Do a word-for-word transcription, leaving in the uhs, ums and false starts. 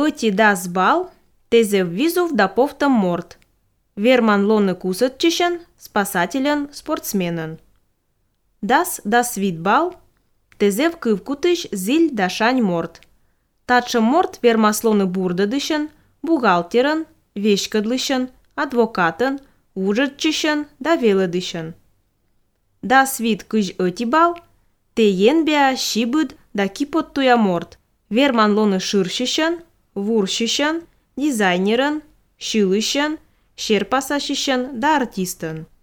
Ыти дас бал, тезев визов да повтом морт. Верман лоны кусатчишен, спасателен, спортсменен. Дас дас вид бал, тезев кывкутыш зиль да шань морт. Татшым морт вермаслоны бурдадышен, бухгалтерен, вешкадлышен, адвокатын, ужатчишен да веледышен. Дас вид кыж ыти бал, те енбеа шибыд да кипоттуя морт. Верман лоны шыршишен, вуршишен, дизайнерен, шилышен, шерпасашишен да артистен.